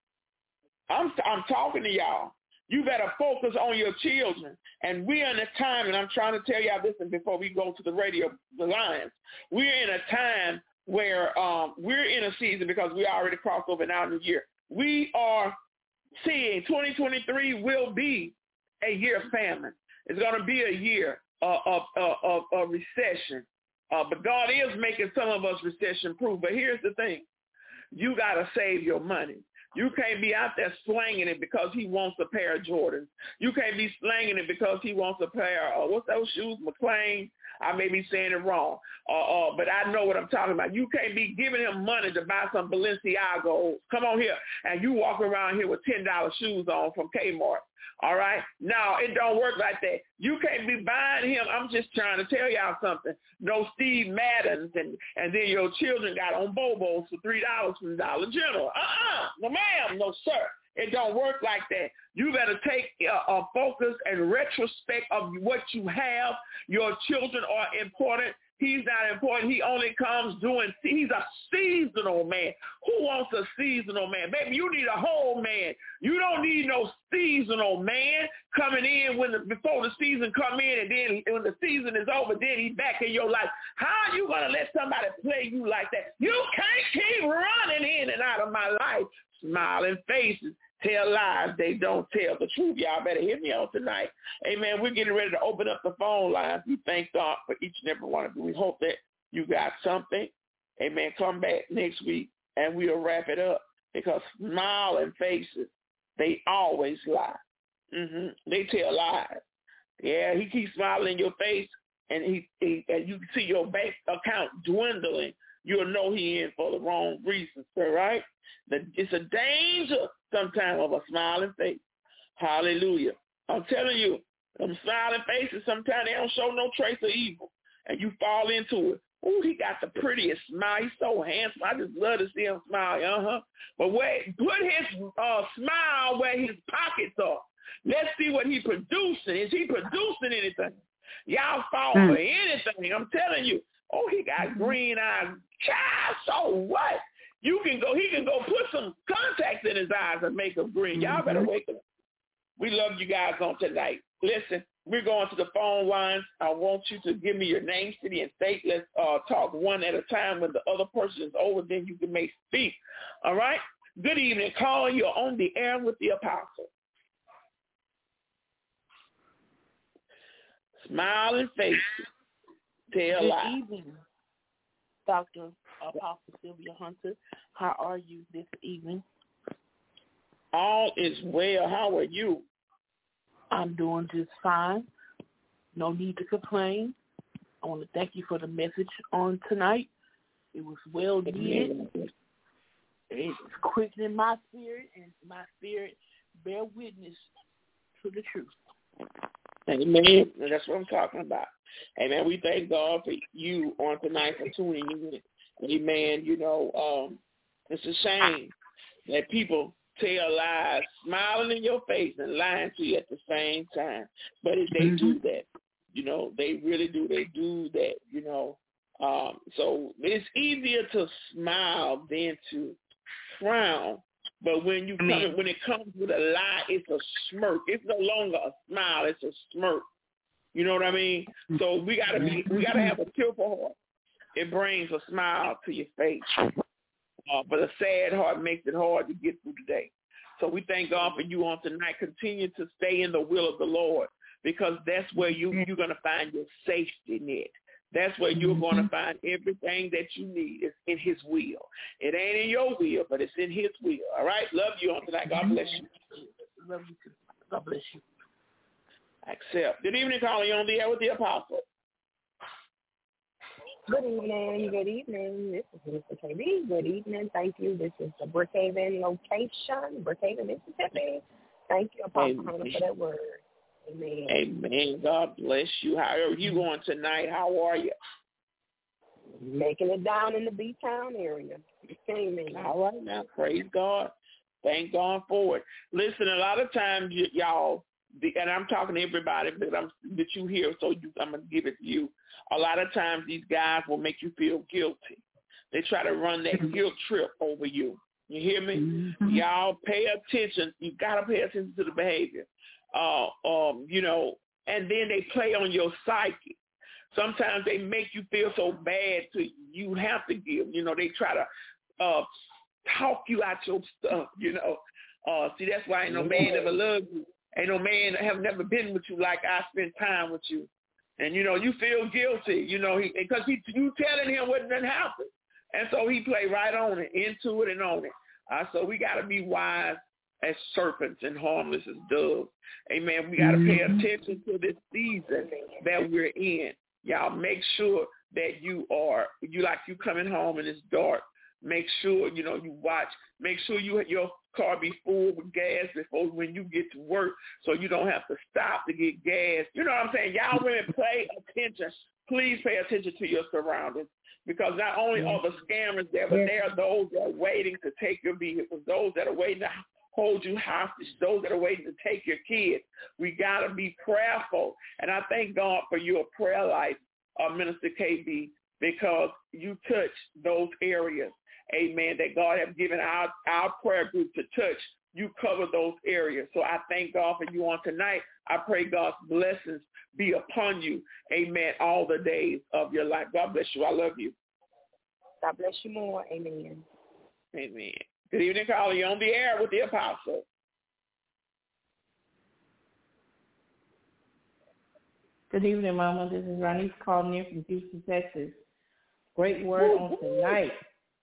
I'm talking to y'all. You better focus on your children. And we're in a time, and I'm trying to tell y'all this before we go to the radio, the lines. We're in a time where we're in a season, because we already crossed over now in the year. We are seeing 2023 will be a year of famine. It's going to be a year of recession. But God is making some of us recession-proof. But here's the thing. You got to save your money. You can't be out there slanging it because he wants a pair of Jordans. You can't be slanging it because he wants a pair of, what's those shoes, McLean? I may be saying it wrong, but I know what I'm talking about. You can't be giving him money to buy some Balenciaga. Come on here. And you walk around here with $10 shoes on from Kmart. All right? No, it don't work like that. You can't be buying him. I'm just trying to tell y'all something. No Steve Maddens, and then your children got on Bobos for $3 from Dollar General. No, ma'am. No, sir. It don't work like that. You better take a focus and retrospect of what you have. Your children are important. He's not important. He only comes he's a seasonal man. Who wants a seasonal man? Baby, you need a whole man. You don't need no seasonal man coming in before the season come in, and then when the season is over, then he's back in your life. How are you going to let somebody play you like that? You can't keep running in and out of my life. Smiling faces tell lies. They don't tell the truth. Y'all better hear me on tonight. Amen. We're getting ready to open up the phone lines. We thank God for each and every one of you. We hope that you got something. Amen. Come back next week and we'll wrap it up, because smiling faces, they always lie. They tell lies. Yeah, he keeps smiling in your face, and and you can see your bank account dwindling. You'll know he in for the wrong reasons, all right? It's a danger sometimes of a smiling face. Hallelujah. I'm telling you, them smiling faces, sometimes they don't show no trace of evil, and you fall into it. Oh, he got the prettiest smile. He's so handsome. I just love to see him smile. But put his smile where his pockets are. Let's see what he's producing. Is he producing anything? Y'all fall for anything. I'm telling you. Oh, he got green eyes. Child, so what? He can go put some contacts in his eyes and make them green. Y'all better wake up. We love you guys on tonight. Listen, we're going to the phone lines. I want you to give me your name, city, and state. Let's talk one at a time. When the other person is over, then you can speak. All right? Good evening. Call, you're on the air with the Apostle. Smiling faces. Tell lies. Good evening, Dr. Apostle Sylvia Hunter. How are you this evening? All is well. How are you? I'm doing just fine. No need to complain. I want to thank you for the message on tonight. It was well needed. It's quickening my spirit, and my spirit bear witness to the truth. Amen. That's what I'm talking about. Amen. We thank God for you on tonight for tuning in. Amen. You know, it's a shame that people tell lies, smiling in your face and lying to you at the same time. But they do that. You know, they really do. They do that, you know. So it's easier to smile than to frown. But when it comes with a lie, it's a smirk. It's no longer a smile. It's a smirk. You know what I mean? So we gotta have a tearful heart. It brings a smile to your face. But a sad heart makes it hard to get through the day. So we thank God for you on tonight. Continue to stay in the will of the Lord, because that's where you're going to find your safety net. That's where you're going to find everything that you need. It's in his will. It ain't in your will, but it's in his will. All right? Love you on tonight. God bless you. Love you too. God bless you. Accept. Good evening, calling you on the air with the Apostle. Good evening. Good evening. This is Mr. KB. Good evening. Thank you. This is the Brookhaven location, Brookhaven, Mississippi. Thank you, Apostle Hunter, for that word. Amen. Amen. God bless you. How are you going tonight? How are you? Making it down in the B-Town area. Amen. All right now. Praise God. Thank God for it. Listen, a lot of times, y'all, and I'm talking to everybody that you hear, so I'm going to give it to you. A lot of times these guys will make you feel guilty. They try to run that guilt trip over you. You hear me? Y'all pay attention. You got to pay attention to the behavior. You know, and then they play on your psyche. Sometimes they make you feel so bad to you have to give. You know, they try to talk you out your stuff, you know. See, that's why ain't no man ever loved you. Ain't no man have never been with you like I spent time with you. And, you know, you feel guilty, you know, because you telling him what done happened. And so he play right on it, into it and on it. So we got to be wise as serpents and harmless as doves. Amen. We got to pay attention to this season that we're in. Y'all make sure that you coming home and it's dark. Make sure, you know, you watch. Make sure your car be full with gas before when you get to work, so you don't have to stop to get gas. You know what I'm saying? Y'all women, pay attention. Please pay attention to your surroundings, because not only are the scammers there, but there are those that are waiting to take your vehicles, those that are waiting to hold you hostage, those that are waiting to take your kids. We got to be prayerful. And I thank God for your prayer life, Minister KB, because you touch those areas. Amen, that God has given our prayer group to touch. You cover those areas. So I thank God for you on tonight. I pray God's blessings be upon you. Amen, all the days of your life. God bless you. I love you. God bless you more. Amen. Amen. Good evening, caller. You're on the air with the Apostle. Good evening, Mama. This is Ronnie calling in from Houston, Texas. Great word on tonight.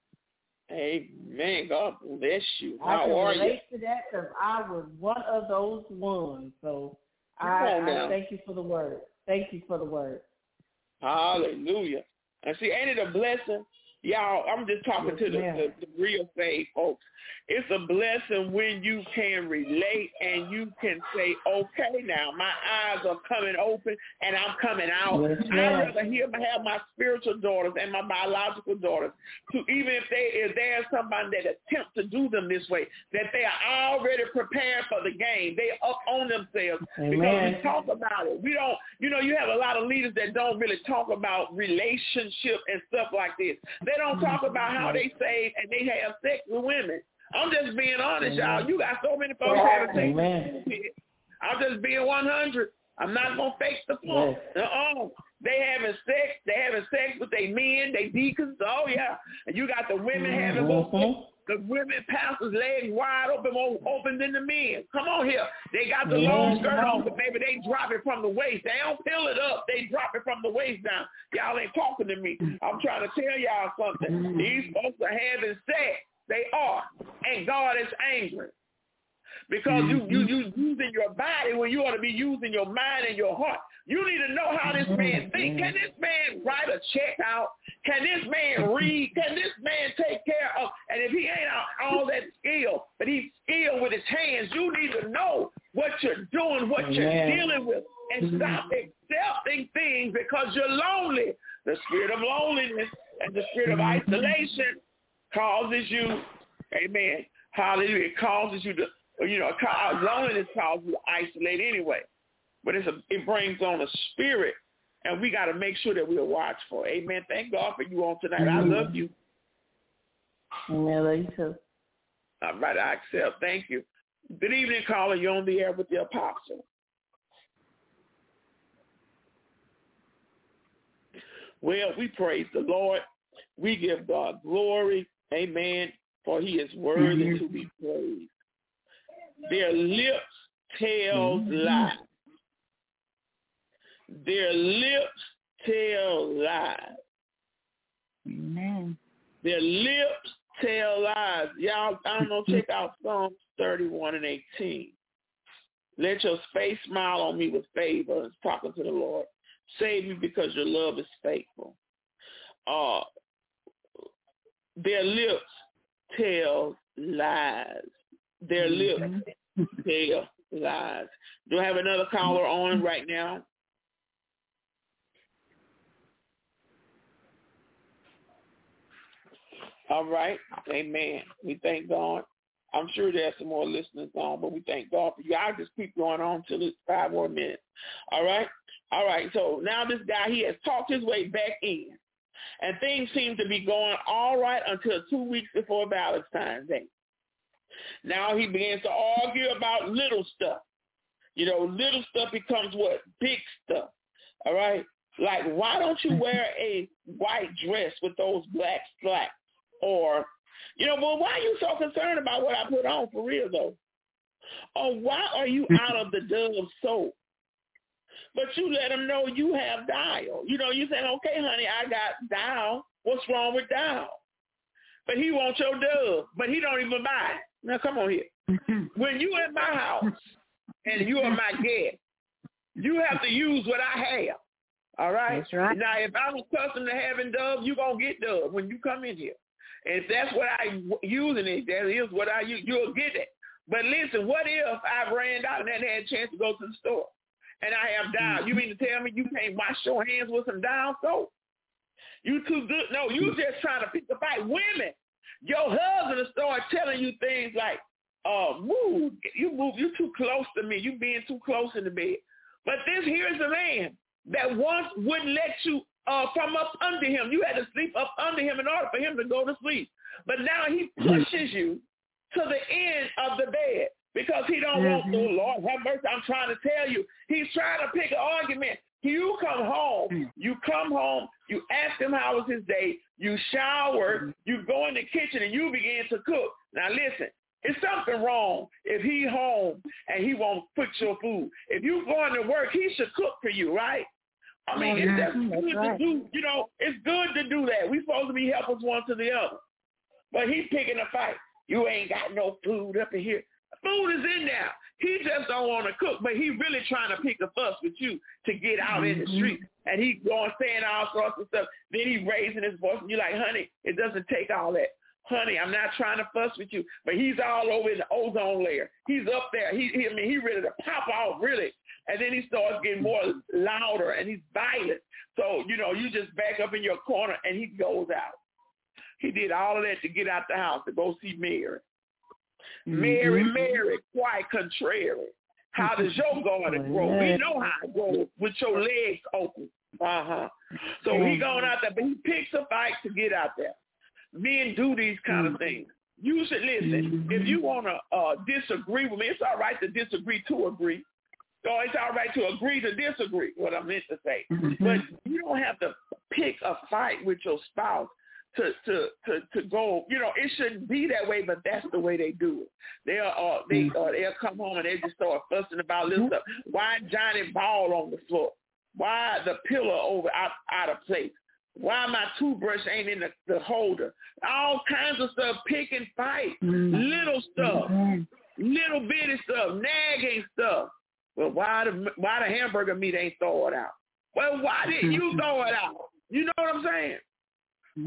Amen. God bless you. I can relate to that because I was one of those ones. So I thank you for the word. Thank you for the word. Hallelujah. And see, ain't it a blessing? Y'all, I'm just talking to the real faith folks. It's a blessing when you can relate and you can say, okay, now my eyes are coming open and I'm coming out. I'd rather have my spiritual daughters and my biological daughters to, even if there's somebody that attempts to do them this way, that they are already prepared for the game. They up on themselves. Amen. Because we talk about it. We don't, you know, you have a lot of leaders that don't really talk about relationship and stuff like this. They don't talk about how they save and they have sex with women. I'm just being honest, y'all. You got so many folks having sex. I'm just being 100. I'm not going to fake the funk. They having sex. They having sex with their men, they deacons. Oh, yeah. And you got the women having the women pastors' legs wide open, more open than the men. Come on here. They got the long skirt on, but maybe they drop it from the waist. They don't peel it up. They drop it from the waist down. Y'all ain't talking to me. I'm trying to tell y'all something. These folks are having sex. They are. And God is angry. Because you using your body when you ought to be using your mind and your heart. You need to know how this man thinks. Can this man write a check out? Can this man read? Can this man take care of? And if he ain't all that skilled, but he's skilled with his hands, you need to know what you're doing, what you're dealing with, and stop accepting things because you're lonely. The spirit of loneliness and the spirit of isolation causes you, amen, Hallelujah. It causes you to, loneliness causes you to isolate anyway. But it brings on a spirit, and we got to make sure that we're watchful. Amen. Thank God for you on tonight. I love you. Amen. I love you too. All right, I accept. Thank you. Good evening, caller. You're on the air with the apostle. Well, we praise the Lord. We give God glory. Amen. For he is worthy to be praised. Their lips tell lies. Their lips tell lies. Amen. Their lips tell lies. Y'all, I don't know, check out Psalms 31 and 18. Let your face smile on me with favor. It's talking to the Lord. Save me because your love is faithful. Their lips tell lies. Their lips tell lies. Do I have another caller on right now? All right. Amen. We thank God. I'm sure there's some more listeners on, but we thank God for you. I'll just keep going on till it's 5 more minutes. All right? All right. So now this guy, he has talked his way back in, and things seem to be going all right until 2 weeks before Valentine's Day. Now he begins to argue about little stuff. Little stuff becomes what? Big stuff. All right? Like, why don't you wear a white dress with those black slacks? Or, well, why are you so concerned about what I put on for real, though? Or why are you out of the Dove soap? But you let him know you have Dial. You say, okay, honey, I got Dial. What's wrong with Dial? But he wants your Dove, but he don't even buy it. Now, come on here. When you in my house and you are my guest, you have to use what I have. All right? That's right. Now, if I'm accustomed to having Dove, you're going to get Dove when you come in here. And if that's what I'm using, that is what I use, you'll get it. But listen, what if I ran out and hadn't had a chance to go to the store and I have Dial? You mean to tell me you can't wash your hands with some Dial soap? You too good? No, you just trying to pick a fight. Women, your husband will start telling you things like, move, you too close to me. You being too close in the bed. But here's a man that once wouldn't let you from up under him. You had to sleep up under him in order for him to go to sleep. But now he pushes you to the end of the bed because he don't want, oh, Lord, have mercy, I'm trying to tell you. He's trying to pick an argument. You come home, you ask him how was his day, you shower, you go in the kitchen and you begin to cook. Now listen, it's something wrong if he home and he won't put your food. If you going to work, he should cook for you, right? I mean, it's good to do, it's good to do that. We're supposed to be helpers one to the other. But he's picking a fight. You ain't got no food up in here. Food is in there. He just don't want to cook, but he really trying to pick a fuss with you to get out in the street. And he going saying all sorts of stuff. Then he raising his voice, and you're like, honey, it doesn't take all that. Honey, I'm not trying to fuss with you, but he's all over in the ozone layer. He's up there. He ready to pop off, really. And then he starts getting more louder, and he's violent. So, you just back up in your corner, and he goes out. He did all of that to get out the house to go see Mary. Mary, quite contrary. How does your garden grow? We know how it grows with your legs open. So he going out there, but he picks a fight to get out there. Men do these kind of things. You should listen. If you want to disagree with me, it's all right to disagree to agree. So it's all right to agree to disagree, what I meant to say. But you don't have to pick a fight with your spouse to go. It shouldn't be that way, but that's the way they do it. They'll come home and they just start fussing about little stuff. Why Johnny ball on the floor? Why the pillow over out of place? Why my toothbrush ain't in the holder? All kinds of stuff, pick and fight. Little stuff, little bitty stuff, nagging stuff. Well, why the hamburger meat ain't throw it out? Well, why didn't you throw it out? You know what I'm saying?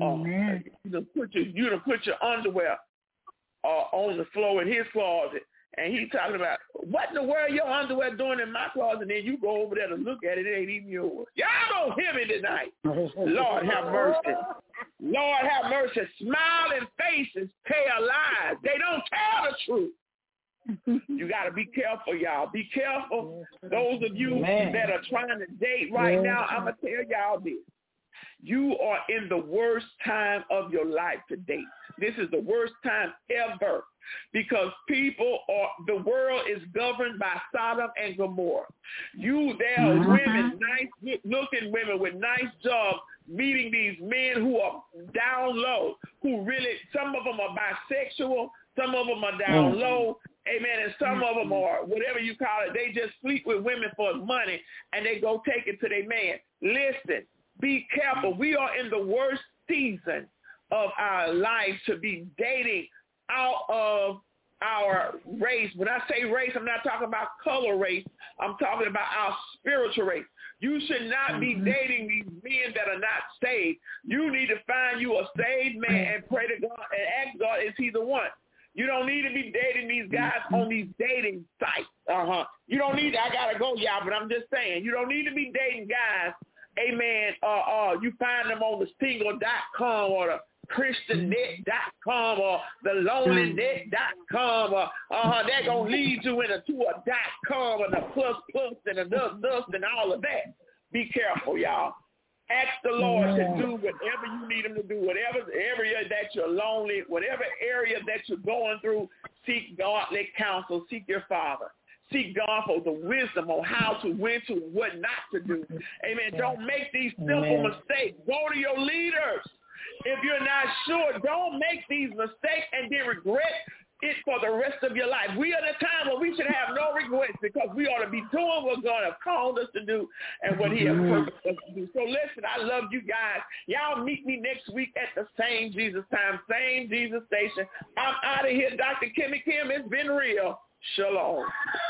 You done put your underwear on the floor in his closet, And he talking about, what in the world your underwear doing in my closet? And then you go over there to look at it. It ain't even yours. Y'all don't hear me tonight. Lord have mercy. Lord have mercy. Smiling faces tell lies. They don't tell the truth. You got to be careful, y'all. Be careful. Those of you that are trying to date right now, I'm going to tell y'all this. You are in the worst time of your life to date. This is the worst time ever because the world is governed by Sodom and Gomorrah. There are women, nice looking women with nice jobs, meeting these men who are down low, who really, some of them are bisexual, some of them are down low, amen, and some of them are, whatever you call it, they just sleep with women for money and they go take it to their man. Listen, be careful. We are in the worst season of our life to be dating out of our race. When I say race, I'm not talking about color race. I'm talking about our spiritual race. You should not be dating these men that are not saved. You need to find you a saved man and pray to God and ask God, is he the one? You don't need to be dating these guys on these dating sites. You don't need to, I got to go, y'all, but I'm just saying, you don't need to be dating guys, amen, you find them on the single.com or the christiannet.com or the lonelynet.com or they're going to lead you to a .com and a plus and a dust and all of that. Be careful, y'all. Ask the Lord to do whatever you need him to do, whatever area that you're lonely, whatever area that you're going through, seek godly counsel, seek your Father. Seek God for the wisdom on how to, when to, and what not to do. Amen. Don't make these simple mistakes. Go to your leaders. If you're not sure, don't make these mistakes and then regret it for the rest of your life. We are the time where we should have no regrets because we ought to be doing what God has called us to do and what he has purposed us to do. So listen, I love you guys. Y'all meet me next week at the same Jesus time, same Jesus station. I'm out of here, Dr. Kimmy Kim. It's been real. Shalom.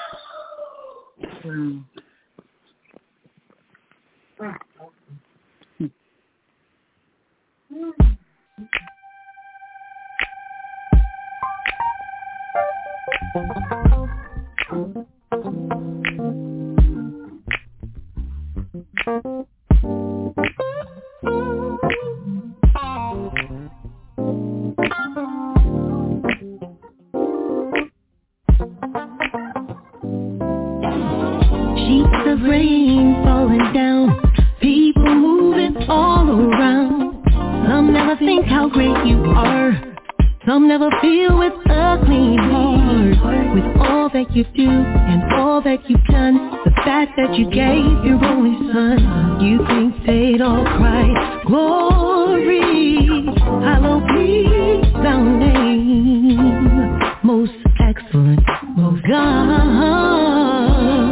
Sheets of rain falling down, people moving all around. Some never think how great you are, some never feel with a clean heart. With all that you do and all that you've done, the fact that you gave your only son, you think they'd all cry, glory, hallowed be thy name, most excellent, most God.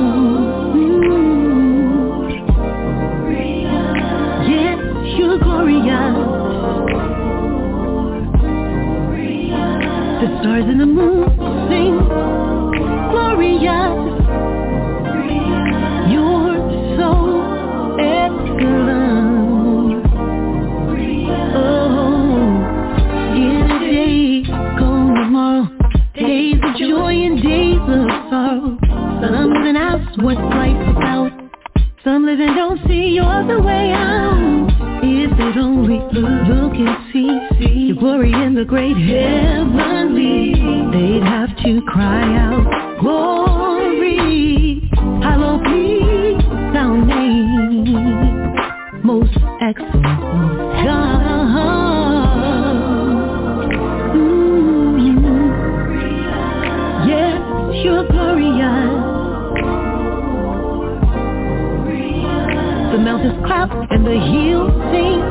Yes, you're glorious. The stars and the moon sing glorious. You're so excellent. Oh, in a day, gone tomorrow, days of joy and days of sorrow. Some even ask what's life about. Some live and don't see you're the way out. If they'd only look and see your glory in the great heavenly, they'd have to cry out, glory, hallowed be thy name, most excellent, most God. Yes, you're glorious. The mountains clap and the hills sing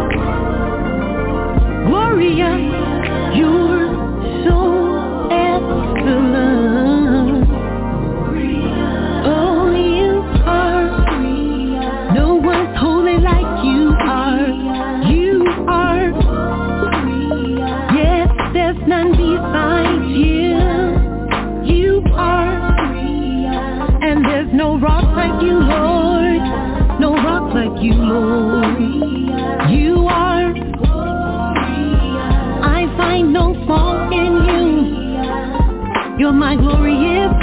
glorious, you're so excellent. Oh, you are, no one's holy like you are. You are, yes, there's none besides you. You are, and there's no rock like you, Lord. No rock like you, Lord. You are. I find no fault in you. You're my glorious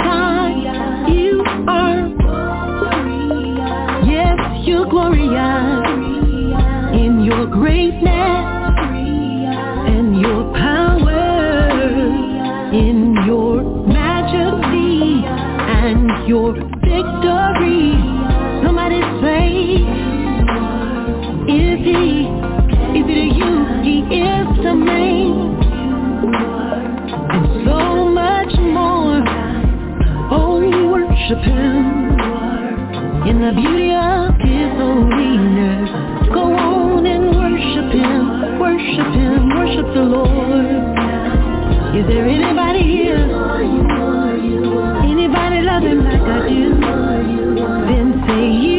in your majesty and your victory. Somebody say, is it you? He is the name, and so much more. Oh, worship him in the beauty of his holiness. Go on and worship him, worship him, worship the Lord. Is there anybody here? Anybody love him like I do? Then say you.